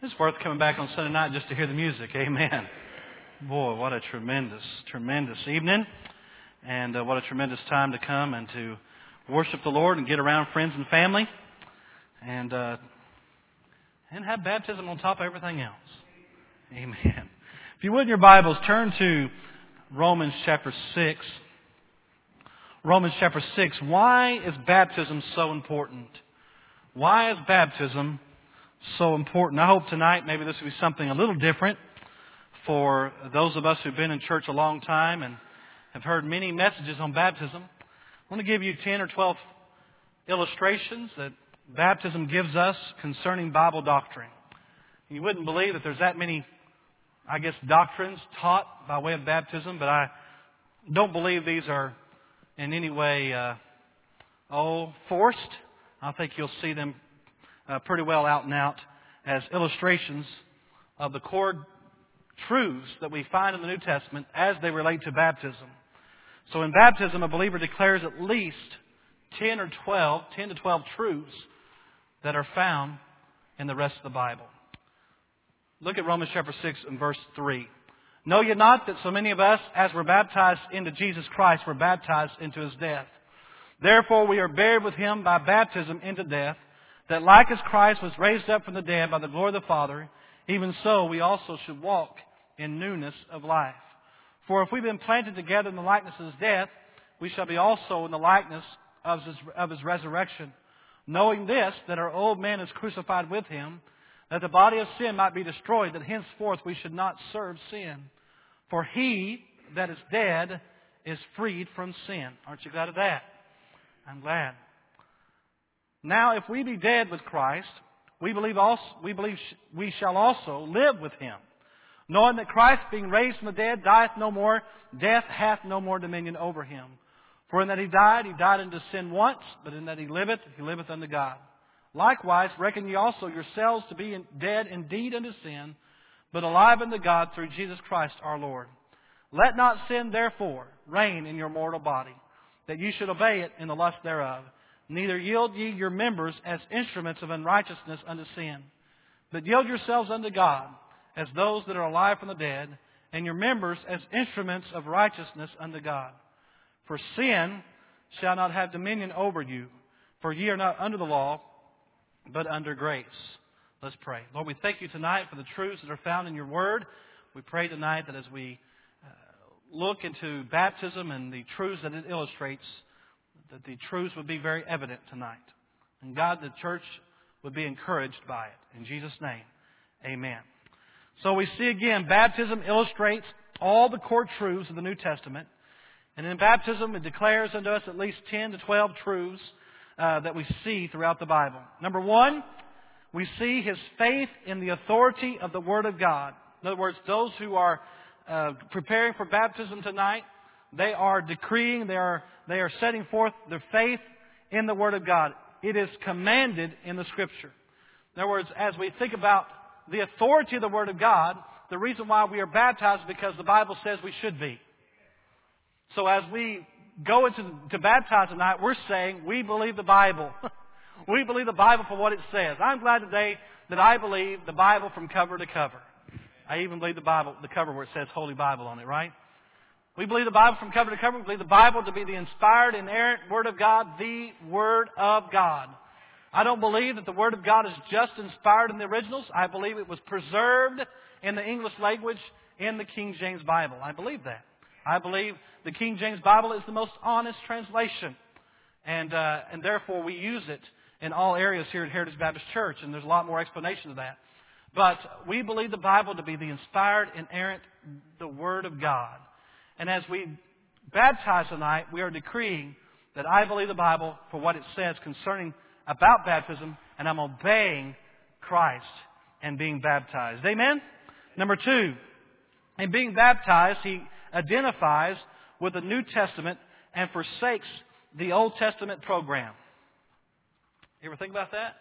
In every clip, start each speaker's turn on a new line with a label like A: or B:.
A: It's worth coming back on Sunday night just to hear the music. Amen. Boy, what a tremendous evening. And what a tremendous time to come and to worship the Lord and get around friends and family. And have baptism on top of everything else. Amen. If you would in your Bibles, turn to Romans chapter 6. Romans chapter 6. Why is baptism so important? Why is baptism so important? I hope tonight maybe this will be something a little different for those of us who've been in church a long time and have heard many messages on baptism. I want to give you 10 or 12 illustrations that baptism gives us concerning Bible doctrine. You wouldn't believe that there's that many, doctrines taught by way of baptism, but I don't believe these are in any way forced. I think you'll see them pretty well out and out as illustrations of the core truths that we find in the New Testament as they relate to baptism. So in baptism, a believer declares at least 10 to 12 truths that are found in the rest of the Bible. Look at Romans chapter 6 and verse 3. Know ye not that so many of us, as were baptized into Jesus Christ, were baptized into His death? Therefore we are buried with Him by baptism into death, that like as Christ was raised up from the dead by the glory of the Father, even so we also should walk in newness of life. For if we've been planted together in the likeness of His death, we shall be also in the likeness of His resurrection. Knowing this, that our old man is crucified with Him, that the body of sin might be destroyed, that henceforth we should not serve sin. For he that is dead is freed from sin. Aren't you glad of that? I'm glad. Now, if we be dead with Christ, we believe we shall also live with Him, knowing that Christ, being raised from the dead, dieth no more, death hath no more dominion over Him. For in that He died unto sin once, but in that He liveth unto God. Likewise, reckon ye also yourselves to be dead indeed unto sin, but alive unto God through Jesus Christ our Lord. Let not sin therefore reign in your mortal body, that ye should obey it in the lust thereof. Neither yield ye your members as instruments of unrighteousness unto sin, but yield yourselves unto God as those that are alive from the dead, and your members as instruments of righteousness unto God. For sin shall not have dominion over you, for ye are not under the law, but under grace. Let's pray. Lord, we thank You tonight for the truths that are found in Your Word. We pray tonight that as we look into baptism and the truths that it illustrates, that the truths would be very evident tonight. And God, the church would be encouraged by it. In Jesus' name, amen. So we see again, baptism illustrates all the core truths of the New Testament. And in baptism, it declares unto us at least 10 to 12 truths that we see throughout the Bible. Number one, we see His faith in the authority of the Word of God. In other words, those who are preparing for baptism tonight, they are decreeing, they are setting forth their faith in the Word of God. It is commanded in the Scripture. In other words, as we think about the authority of the Word of God, the reason why we are baptized is because the Bible says we should be. So as we go to baptize tonight, we're saying we believe the Bible. We believe the Bible for what it says. I'm glad today that I believe the Bible from cover to cover. I even believe the cover where it says Holy Bible on it, right? We believe the Bible from cover to cover. We believe the Bible to be the inspired, inerrant Word of God, the Word of God. I don't believe that the Word of God is just inspired in the originals. I believe it was preserved in the English language in the King James Bible. I believe that. I believe the King James Bible is the most honest translation. And therefore we use it in all areas here at Heritage Baptist Church. And there's a lot more explanation of that. But we believe the Bible to be the inspired, inerrant, the Word of God. And as we baptize tonight, we are decreeing that I believe the Bible for what it says concerning about baptism, and I'm obeying Christ and being baptized. Amen? Number two, in being baptized, he identifies with the New Testament and forsakes the Old Testament program. You ever think about that?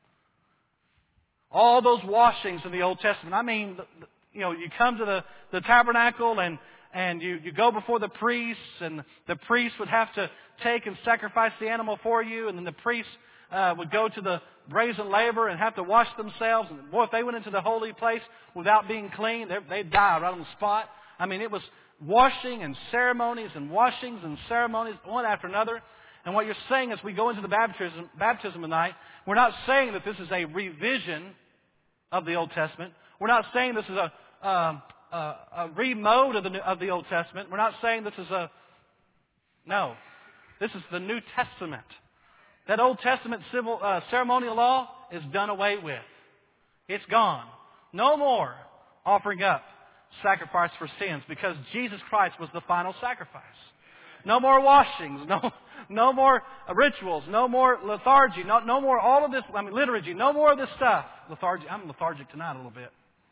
A: All those washings in the Old Testament. I mean, you come to the tabernacle and you go before the priests, and the priest would have to take and sacrifice the animal for you, and then the priest would go to the brazen laver and have to wash themselves. And boy, if they went into the holy place without being clean, they'd die right on the spot. I mean, it was washing and ceremonies and washings and ceremonies, one after another. And what you're saying as we go into the baptism tonight, we're not saying that this is a revision of the Old Testament. We're not saying this is a remode of the Old Testament. We're not saying this is no. This is the New Testament. That Old Testament ceremonial law is done away with. It's gone. No more offering up sacrifice for sins, because Jesus Christ was the final sacrifice. No more washings. No more rituals. No more lethargy. No more all of this. Liturgy. No more of this stuff. Lethargy. I'm lethargic tonight a little bit.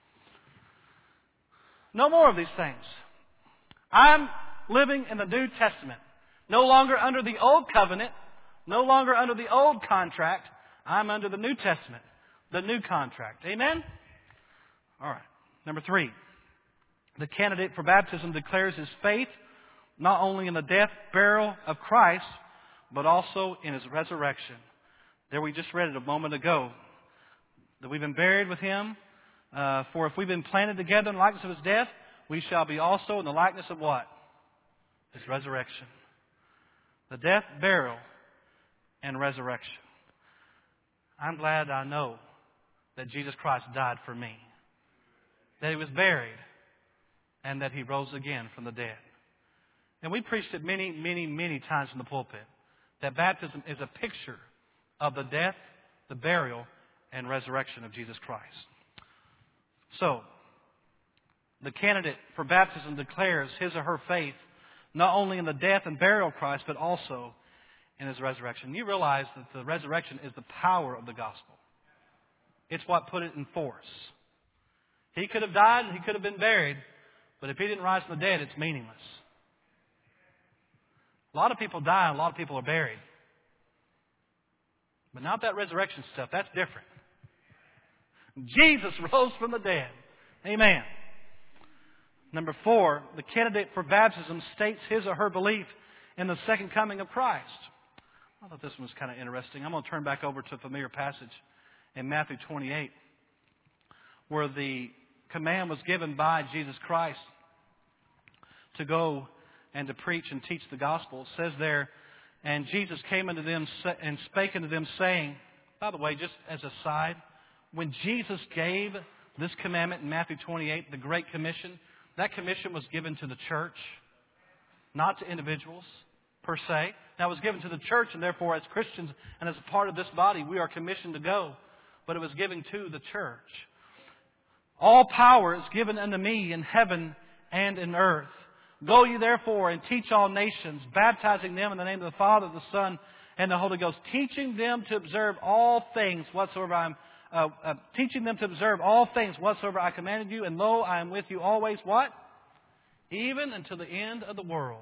A: No more of these things. I'm living in the New Testament. No longer under the old covenant. No longer under the old contract. I'm under the New Testament. The new contract. Amen? All right. Number 3. The candidate for baptism declares his faith not only in the death, burial of Christ, but also in His resurrection. There we just read it a moment ago. That we've been buried with Him. For if we've been planted together in the likeness of His death, we shall be also in the likeness of what? His resurrection. The death, burial, and resurrection. I'm glad I know that Jesus Christ died for me. That He was buried. And that He rose again from the dead. And we preached it many, many, many times in the pulpit. That baptism is a picture of the death, the burial, and resurrection of Jesus Christ. So, the candidate for baptism declares his or her faith not only in the death and burial of Christ, but also in His resurrection. You realize that the resurrection is the power of the gospel. It's what put it in force. He could have died and He could have been buried, but if He didn't rise from the dead, it's meaningless. A lot of people die and a lot of people are buried. But not that resurrection stuff. That's different. Jesus rose from the dead. Amen. Number 4, the candidate for baptism states his or her belief in the second coming of Christ. I thought this one was kind of interesting. I'm going to turn back over to a familiar passage in Matthew 28, where the command was given by Jesus Christ to go and to preach and teach the gospel. It says there, and Jesus came unto them and spake unto them, saying, by the way, just as a side, when Jesus gave this commandment in Matthew 28, the Great Commission, that commission was given to the church, not to individuals per se. Now it was given to the church, and therefore as Christians and as a part of this body, we are commissioned to go. But it was given to the church. All power is given unto me in heaven and in earth. Go ye therefore and teach all nations, baptizing them in the name of the Father, the Son, and the Holy Ghost, teaching them to observe all things whatsoever I commanded you, and lo, I am with you always, what? Even until the end of the world.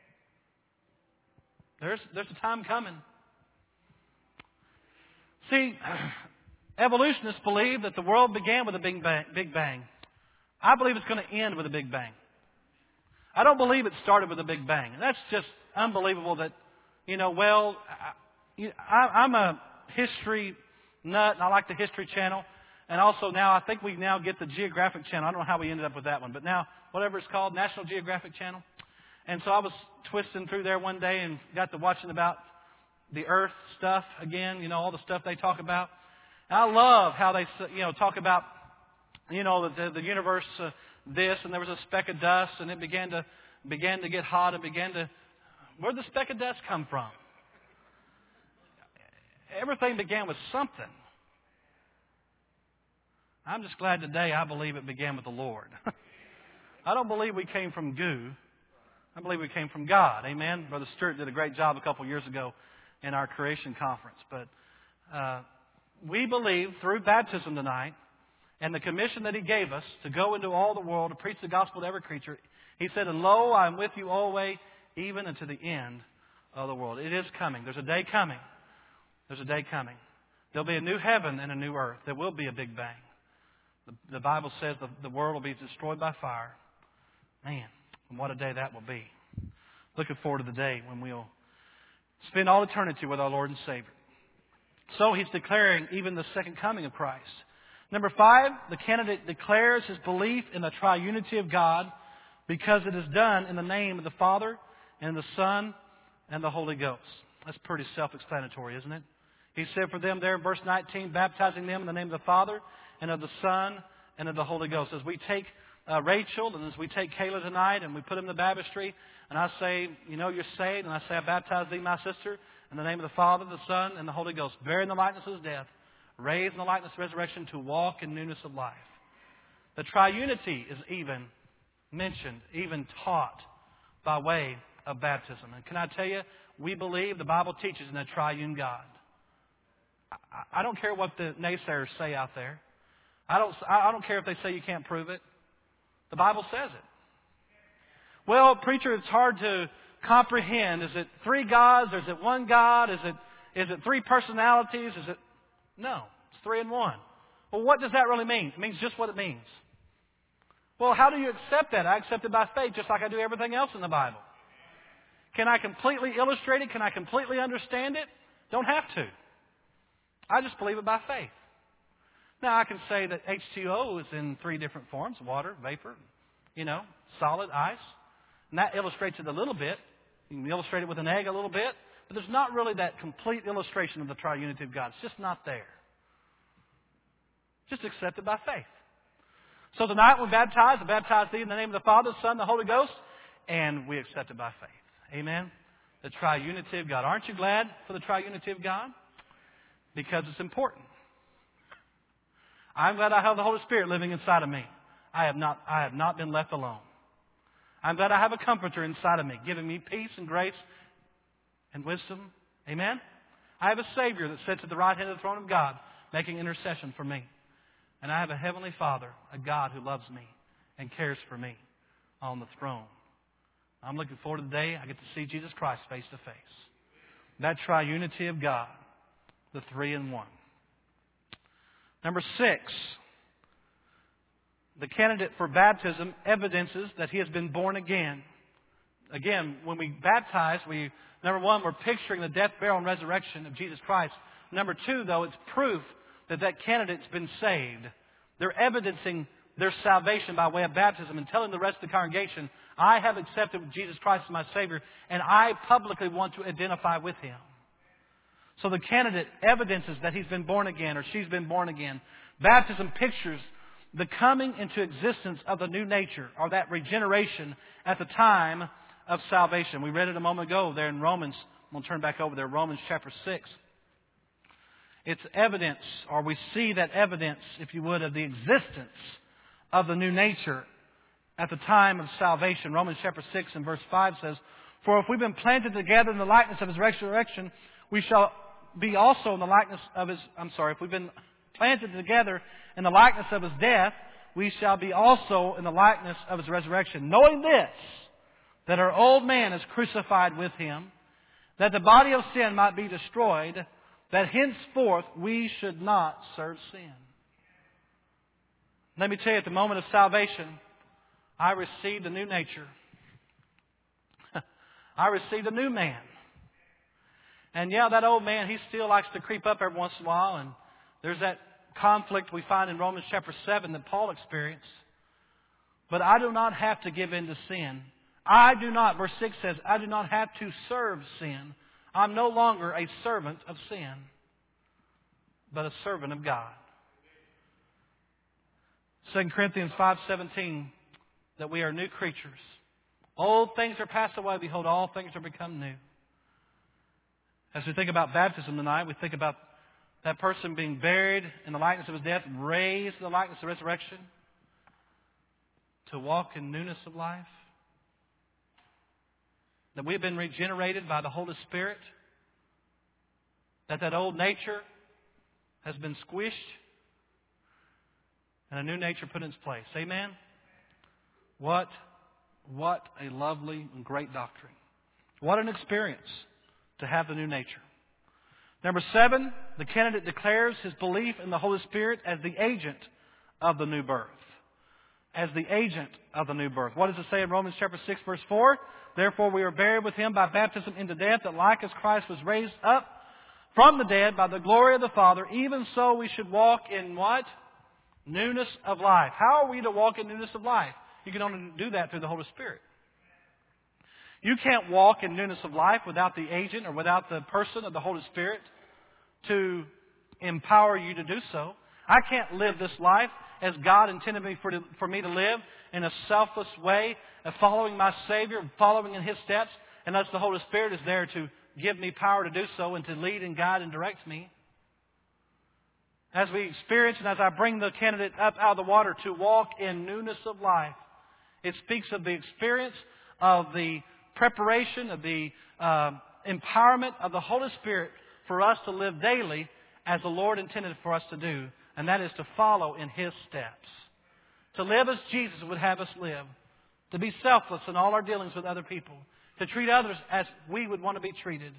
A: There's a time coming. See, evolutionists believe that the world began with a Big Bang. I believe it's going to end with a Big Bang. I don't believe it started with a Big Bang. And that's just unbelievable that, I'm a history nut, and I like the History Channel. And also now, I think we now get the Geographic Channel. I don't know how we ended up with that one. But now, whatever it's called, National Geographic Channel. And so I was twisting through there one day and got to watching about the Earth stuff again, all the stuff they talk about. And I love how they, talk about, the universe, this, and there was a speck of dust, and it began to get hot, and where did the speck of dust come from? Everything began with something. I'm just glad today I believe it began with the Lord. I don't believe we came from goo. I believe we came from God. Amen? Brother Stewart did a great job a couple years ago in our creation conference. But we believe through baptism tonight and the commission that He gave us to go into all the world to preach the gospel to every creature. He said, and lo, I am with you always, even unto the end of the world. It is coming. There's a day coming. There's a day coming. There'll be a new heaven and a new earth. There will be a Big Bang. The Bible says the world will be destroyed by fire. Man, what a day that will be. Looking forward to the day when we'll spend all eternity with our Lord and Savior. So he's declaring even the second coming of Christ. Number 5, the candidate declares his belief in the triunity of God because it is done in the name of the Father and the Son and the Holy Ghost. That's pretty self-explanatory, isn't it? He said for them there in verse 19, baptizing them in the name of the Father and of the Son and of the Holy Ghost. As we take Rachel and as we take Kayla tonight and we put them in the baptistry, and I say, you know, you're saved, and I say, I baptize thee, my sister, in the name of the Father, the Son, and the Holy Ghost, buried in the likeness of his death, raised in the likeness of resurrection to walk in newness of life. The triunity is even mentioned, even taught by way of baptism. And can I tell you, we believe the Bible teaches in a triune God. I don't care what the naysayers say out there. I don't care if they say you can't prove it. The Bible says it. Well, preacher, it's hard to comprehend. Is it 3 gods? Or is it 1 God? Is it 3 personalities? No, it's 3 in 1. Well, what does that really mean? It means just what it means. Well, how do you accept that? I accept it by faith, just like I do everything else in the Bible. Can I completely illustrate it? Can I completely understand it? Don't have to. I just believe it by faith. Now, I can say that H2O is in 3 different forms: water, vapor, solid, ice. And that illustrates it a little bit. You can illustrate it with an egg a little bit. But there's not really that complete illustration of the triunity of God. It's just not there. Just accept it by faith. So tonight we baptize thee in the name of the Father, the Son, and the Holy Ghost. And we accept it by faith. Amen? The triunity of God. Aren't you glad for the triunity of God? Because it's important. I'm glad I have the Holy Spirit living inside of me. I have not been left alone. I'm glad I have a comforter inside of me, giving me peace and grace and wisdom. Amen? I have a Savior that sits at the right hand of the throne of God, making intercession for me. And I have a Heavenly Father, a God who loves me and cares for me on the throne. I'm looking forward to the day I get to see Jesus Christ face to face. That triunity of God, the 3 in 1. Number 6, the candidate for baptism evidences that he has been born again. Again, when we baptize, number 1, we're picturing the death, burial, and resurrection of Jesus Christ. Number 2, though, it's proof that candidate's been saved. They're evidencing their salvation by way of baptism and telling the rest of the congregation, I have accepted Jesus Christ as my Savior, and I publicly want to identify with Him. So the candidate evidences that he's been born again or she's been born again. Baptism pictures the coming into existence of the new nature or that regeneration at the time of salvation. We read it a moment ago there in Romans. I'm going to turn back over there, Romans chapter 6. It's evidence, or we see that evidence, if you would, of the existence of the new nature at the time of salvation. Romans chapter 6 and verse 5 says, For if we've been planted together in the likeness of His resurrection, we shall be also in the likeness of His... if we've been planted together in the likeness of His death, we shall be also in the likeness of His resurrection. Knowing this, that our old man is crucified with Him, that the body of sin might be destroyed, that henceforth we should not serve sin. Let me tell you, at the moment of salvation, I received a new nature. I received a new man. And yeah, that old man, he still likes to creep up every once in a while. And there's that conflict we find in Romans chapter 7 that Paul experienced. But I do not have to give in to sin. Verse 6 says, I do not have to serve sin. I'm no longer a servant of sin, but a servant of God. 2 Corinthians 5:17, that we are new creatures. Old things are passed away. Behold, all things are become new. As we think about baptism tonight, we think about that person being buried in the likeness of his death, raised in the likeness of resurrection, to walk in newness of life. That we have been regenerated by the Holy Spirit. That old nature has been squished and a new nature put in its place. Amen? What a lovely and great doctrine. What an experience to have the new nature. Number 7, the candidate declares his belief in the Holy Spirit as the agent of the new birth. As the agent of the new birth. What does it say in Romans chapter 6 verse 4? Therefore we are buried with Him by baptism into death, that like as Christ was raised up from the dead by the glory of the Father, even so we should walk in what? Newness of life. How are we to walk in newness of life? You can only do that through the Holy Spirit. You can't walk in newness of life without the agent or without the person of the Holy Spirit to empower you to do so. I can't live this life as God intended for me to live in a selfless way of following my Savior, following in His steps, unless the Holy Spirit is there to give me power to do so and to lead and guide and direct me. As we experience and as I bring the candidate up out of the water to walk in newness of life, it speaks of the experience of the preparation, of the empowerment of the Holy Spirit for us to live daily as the Lord intended for us to do, and that is to follow in His steps. To live as Jesus would have us live. To be selfless in all our dealings with other people. To treat others as we would want to be treated.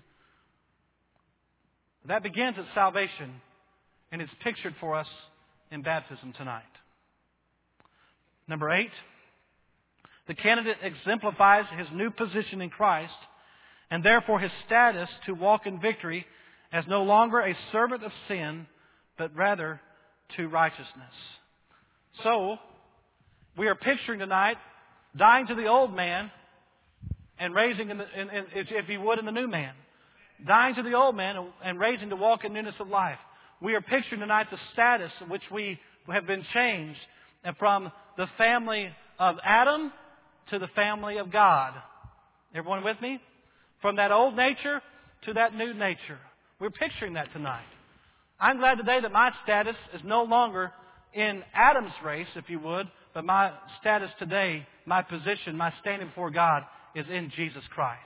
A: That begins at salvation, and it's pictured for us in baptism tonight. Number 8, the candidate exemplifies his new position in Christ, and therefore his status to walk in victory as no longer a servant of sin, but rather to righteousness. So, we are picturing tonight dying to the old man and raising, if you would, in the new man. Dying to the old man and raising to walk in newness of life. We are picturing tonight the status in which we have been changed from the family of Adam to the family of God. Everyone with me? From that old nature to that new nature. We're picturing that tonight. I'm glad today that my status is no longer in Adam's race, if you would, but my status today, my position, my standing before God is in Jesus Christ.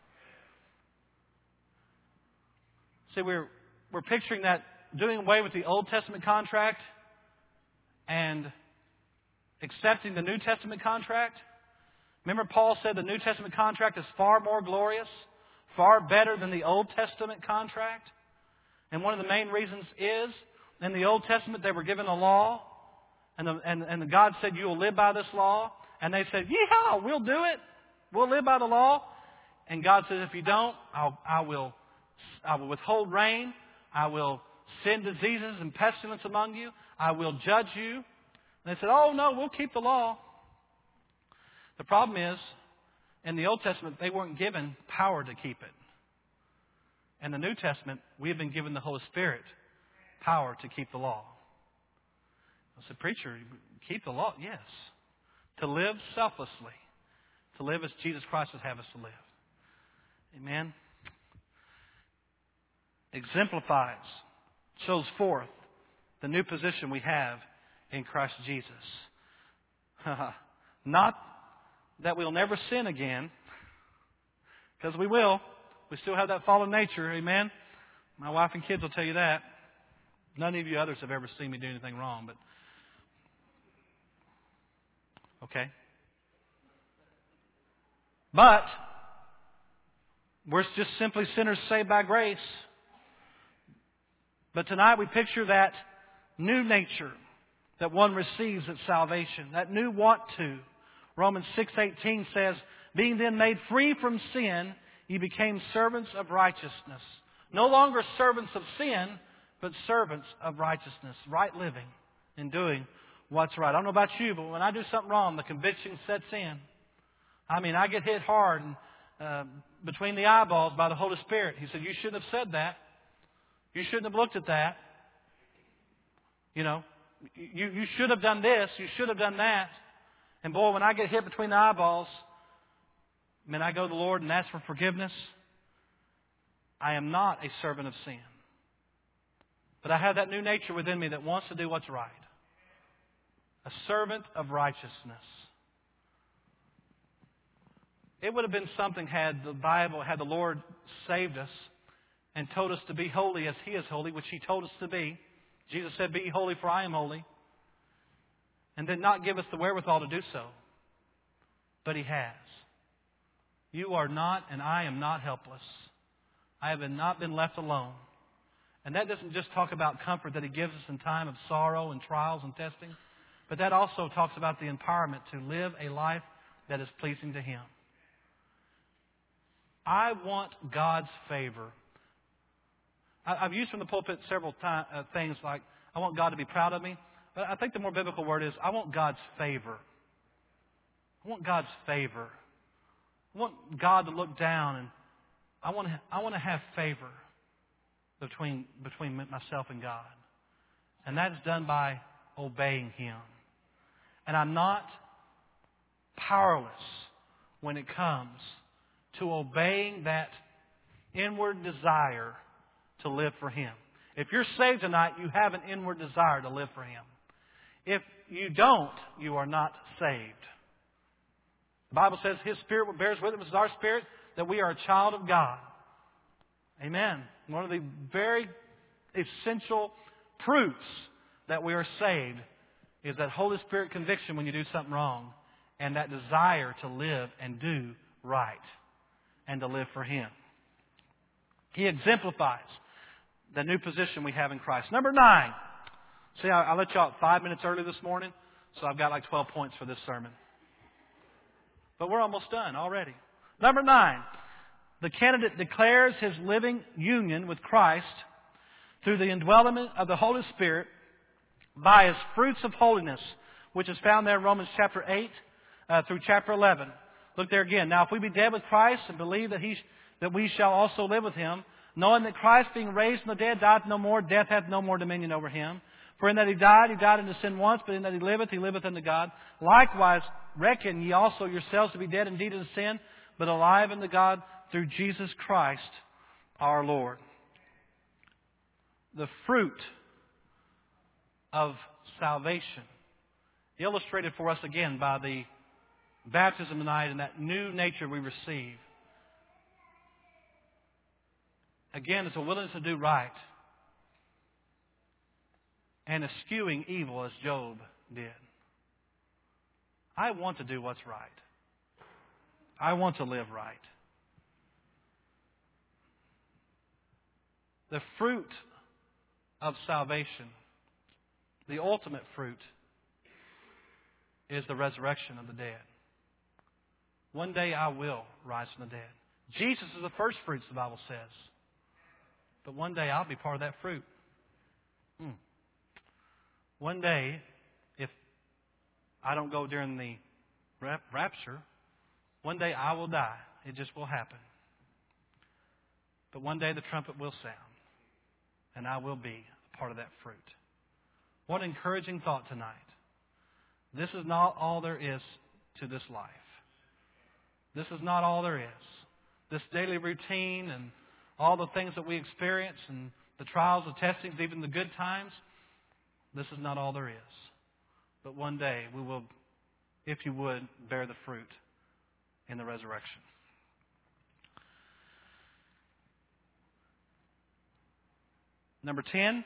A: See, we're picturing that doing away with the Old Testament contract and accepting the New Testament contract. Remember, Paul said the New Testament contract is far more glorious, far better than the Old Testament contract. And one of the main reasons is, in the Old Testament they were given a law, and God said, you will live by this law. And they said, yeah, we'll do it. We'll live by the law. And God says, if you don't, I will withhold rain. I will send diseases and pestilence among you. I will judge you. And they said, oh no, we'll keep the law. The problem is, in the Old Testament, they weren't given power to keep it. In the New Testament, we have been given the Holy Spirit power to keep the law. I said, preacher, keep the law? Yes. To live selflessly. To live as Jesus Christ would have us to live. Amen. Exemplifies, shows forth the new position we have in Christ Jesus. Not that we'll never sin again, because we will. We still have that fallen nature, amen? My wife and kids will tell you that. None of you others have ever seen me do anything wrong, but okay. But we're just simply sinners saved by grace. But tonight we picture that new nature that one receives at salvation, that new want to. Romans 6:18 says, being then made free from sin, ye became servants of righteousness. No longer servants of sin, but servants of righteousness, right living and doing what's right. I don't know about you, but when I do something wrong, the conviction sets in. I mean, I get hit hard between the eyeballs by the Holy Spirit. He said, you shouldn't have said that. You shouldn't have looked at that. You know, you should have done this. You should have done that. And boy, when I get hit between the eyeballs, I go to the Lord and ask for forgiveness. I am not a servant of sin. But I have that new nature within me that wants to do what's right. A servant of righteousness. It would have been something had the Lord saved us and told us to be holy as He is holy, which He told us to be. Jesus said, be ye holy for I am holy. And did not give us the wherewithal to do so. But He has. You are not and I am not helpless. I have not been left alone. And that doesn't just talk about comfort that He gives us in time of sorrow and trials and testing. But that also talks about the empowerment to live a life that is pleasing to Him. I want God's favor I've used from the pulpit several things like, I want God to be proud of me. But I think the more biblical word is, I want God's favor. I want God's favor. I want God to look down, and I want to have favor between myself and God. And that is done by obeying Him. And I'm not powerless when it comes to obeying that inward desire to live for Him. If you're saved tonight, you have an inward desire to live for Him. If you don't, you are not saved. The Bible says His Spirit bears witness with our spirit that we are a child of God. Amen. One of the very essential proofs that we are saved is that Holy Spirit conviction when you do something wrong, and that desire to live and do right and to live for Him. He exemplifies the new position we have in Christ. Number 9. See, I let you out 5 minutes early this morning, so I've got like 12 points for this sermon. But we're almost done already. Number 9. The candidate declares his living union with Christ through the indwelling of the Holy Spirit by his fruits of holiness, which is found there in Romans chapter 8 through chapter 11. Look there again. Now, if we be dead with Christ and believe that we shall also live with Him, knowing that Christ, being raised from the dead, died no more, death hath no more dominion over Him. For in that He died unto sin once, but in that He liveth unto God. Likewise, reckon ye also yourselves to be dead indeed unto sin, but alive unto God through Jesus Christ our Lord. The fruit of salvation, illustrated for us again by the baptism tonight and that new nature we receive. Again, it's a willingness to do right and eschewing evil as Job did. I want to do what's right. I want to live right. The fruit of salvation, the ultimate fruit, is the resurrection of the dead. One day I will rise from the dead. Jesus is the first fruits, the Bible says. But one day I'll be part of that fruit. One day, if I don't go during the rapture, one day I will die. It just will happen. But one day the trumpet will sound, and I will be a part of that fruit. What an encouraging thought tonight. This is not all there is to this life. This is not all there is. This daily routine and all the things that we experience and the trials, the testings, even the good times, this is not all there is. But one day we will, if you would, bear the fruit in the resurrection. Number 10,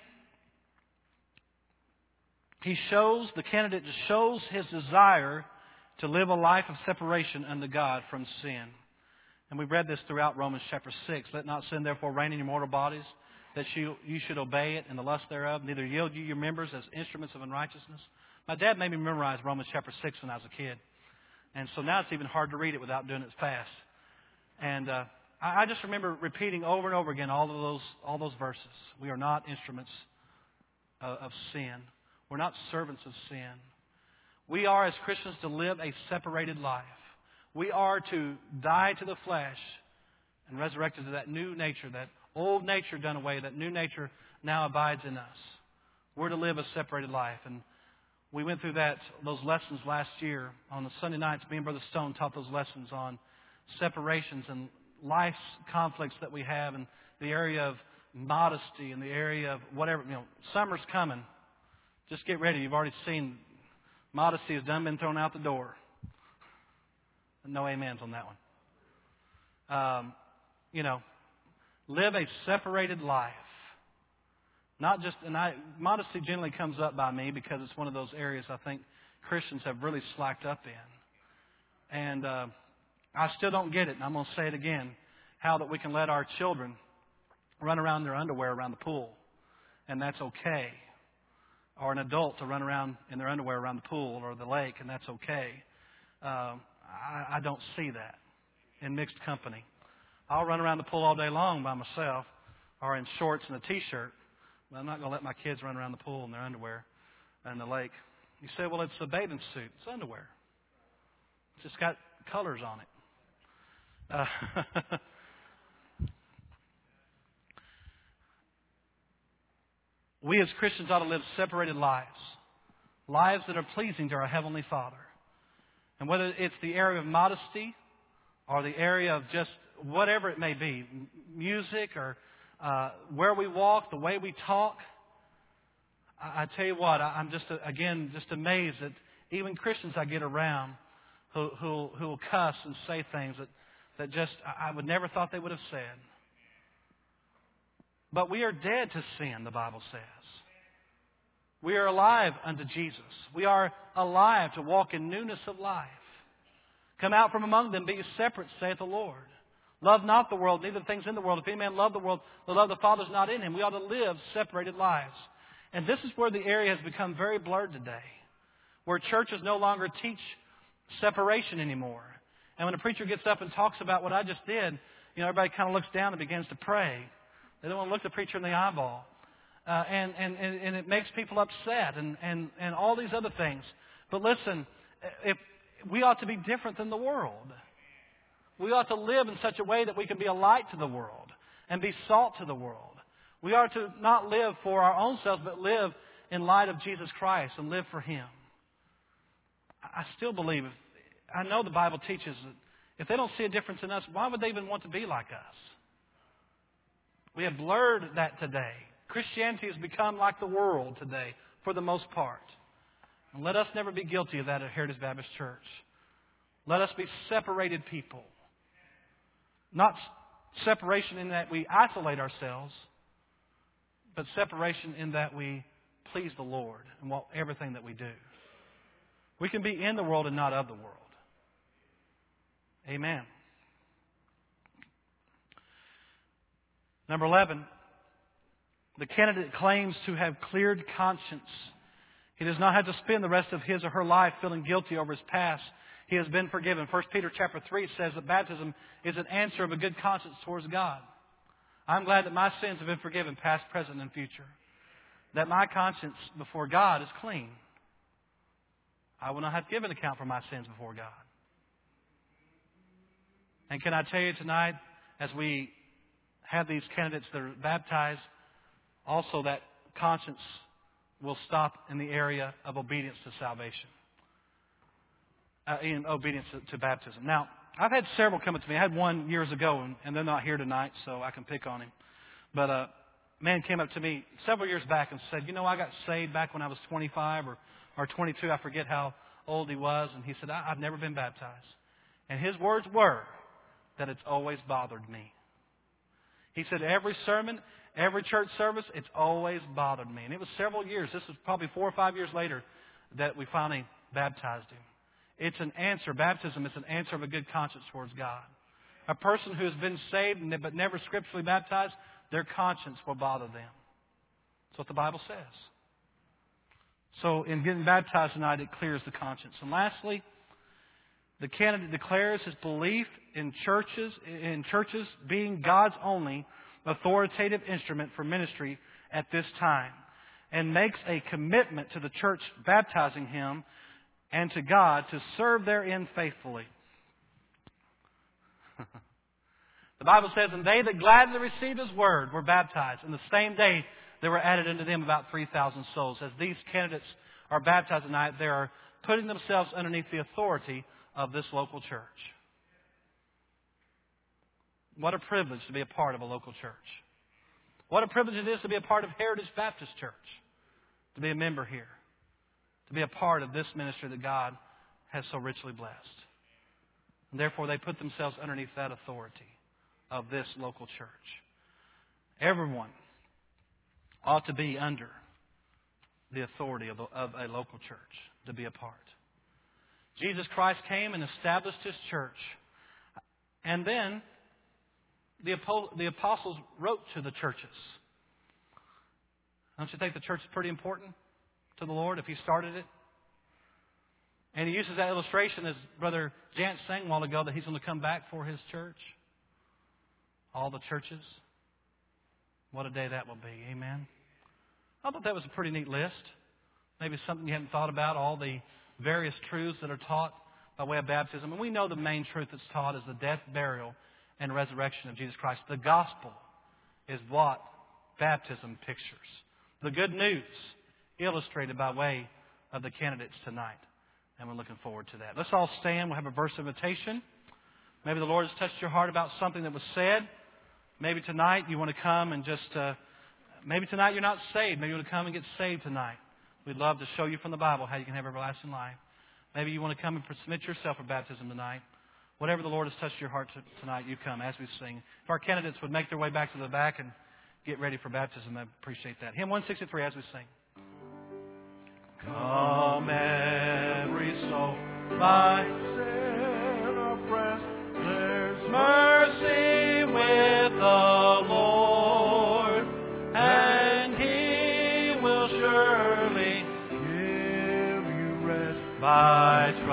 A: the candidate shows his desire to live a life of separation unto God from sin. And we've read this throughout Romans chapter 6. Let not sin therefore reign in your mortal bodies, that you should obey it in the lust thereof. Neither yield you your members as instruments of unrighteousness. My dad made me memorize Romans chapter 6 when I was a kid. And so now it's even hard to read it without doing it fast. And I just remember repeating over and over again all those verses. We are not instruments of sin. We're not servants of sin. We are, as Christians, to live a separated life. We are to die to the flesh and resurrect to that new nature, that old nature done away, that new nature now abides in us. We're to live a separated life. And we went through those lessons last year. On the Sunday nights, me and Brother Stone taught those lessons on separations and life's conflicts that we have in the area of modesty and the area of whatever. Summer's coming. Just get ready. You've already seen modesty has done been thrown out the door. No amens on that one. Live a separated life. Not just, modesty generally comes up by me because it's one of those areas I think Christians have really slacked up in. And I still don't get it, and I'm going to say it again, how that we can let our children run around in their underwear around the pool, and that's okay. Or an adult to run around in their underwear around the pool or the lake, and that's okay. I don't see that in mixed company. I'll run around the pool all day long by myself, are in shorts and a T-shirt. Well, I'm not going to let my kids run around the pool in their underwear and the lake. You say, well, it's a bathing suit. It's underwear. It's just got colors on it. We as Christians ought to live separated lives. Lives that are pleasing to our Heavenly Father. And whether it's the area of modesty or the area of just whatever it may be, music or where we walk, the way we talk, I tell you what, I'm just amazed that even Christians I get around who will cuss and say things that just I would never thought they would have said. But we are dead to sin, the Bible says. We are alive unto Jesus. We are alive to walk in newness of life. Come out from among them, be ye separate, saith the Lord. Love not the world, neither the things in the world. If any man love the world, the love of the Father is not in him. We ought to live separated lives. And this is where the area has become very blurred today, where churches no longer teach separation anymore. And when a preacher gets up and talks about what I just did, everybody kind of looks down and begins to pray. They don't want to look the preacher in the eyeball. And it makes people upset and all these other things. But listen, if we ought to be different than the world. We ought to live in such a way that we can be a light to the world and be salt to the world. We are to not live for our own selves, but live in light of Jesus Christ and live for Him. I still believe, I know the Bible teaches that if they don't see a difference in us, why would they even want to be like us? We have blurred that today. Christianity has become like the world today, for the most part. And let us never be guilty of that at Heritage Baptist Church. Let us be separated people. Not separation in that we isolate ourselves, but separation in that we please the Lord in everything that we do. We can be in the world and not of the world. Amen. Number 11, the candidate claims to have cleared conscience. He does not have to spend the rest of his or her life feeling guilty over his past. He has been forgiven. 1 Peter chapter 3 says that baptism is an answer of a good conscience towards God. I'm glad that my sins have been forgiven, past, present, and future. That my conscience before God is clean. I will not have to give an account for my sins before God. And can I tell you tonight, as we have these candidates that are baptized, also that conscience will stop in the area of obedience to salvation. In obedience to baptism. Now, I've had several come up to me. I had one years ago, and they're not here tonight, so I can pick on him. But a man came up to me several years back and said, I got saved back when I was 25 or 22. I forget how old he was. And he said, I've never been baptized. And his words were that it's always bothered me. He said, every sermon, every church service, it's always bothered me. And it was several years. This was probably 4 or 5 years later that we finally baptized him. It's an answer. Baptism is an answer of a good conscience towards God. A person who has been saved but never scripturally baptized, their conscience will bother them. That's what the Bible says. So in getting baptized tonight, it clears the conscience. And lastly, the candidate declares his belief in churches being God's only authoritative instrument for ministry at this time, and makes a commitment to the church baptizing him and to God to serve therein faithfully. The Bible says, and they that gladly received His word were baptized. And the same day there were added unto them about 3,000 souls. As these candidates are baptized tonight, they are putting themselves underneath the authority of this local church. What a privilege to be a part of a local church. What a privilege it is to be a part of Heritage Baptist Church. To be a member here. To be a part of this ministry that God has so richly blessed. And therefore they put themselves underneath that authority of this local church. Everyone ought to be under the authority of a local church to be a part. Jesus Christ came and established His church. And then the apostles wrote to the churches. Don't you think the church is pretty important to the Lord if He started it? And He uses that illustration, as Brother Jant sang a while ago, that He's going to come back for His church. All the churches. What a day that will be. Amen. I thought that was a pretty neat list. Maybe something you hadn't thought about, all the various truths that are taught by way of baptism. And we know the main truth that's taught is the death, burial, and resurrection of Jesus Christ. The gospel is what baptism pictures. The good news illustrated by way of the candidates tonight. And we're looking forward to that. Let's all stand. We'll have a verse of invitation. Maybe the Lord has touched your heart about something that was said. Maybe tonight you want to come and just, maybe tonight you're not saved. Maybe you want to come and get saved tonight. We'd love to show you from the Bible how you can have everlasting life. Maybe you want to come and submit yourself for baptism tonight. Whatever the Lord has touched your heart tonight, you come as we sing. If our candidates would make their way back to the back and get ready for baptism, I'd appreciate that. Hymn 163 as we sing. Come every soul, my sin oppressed, there's mercy with the Lord, and He will surely give you rest by trust.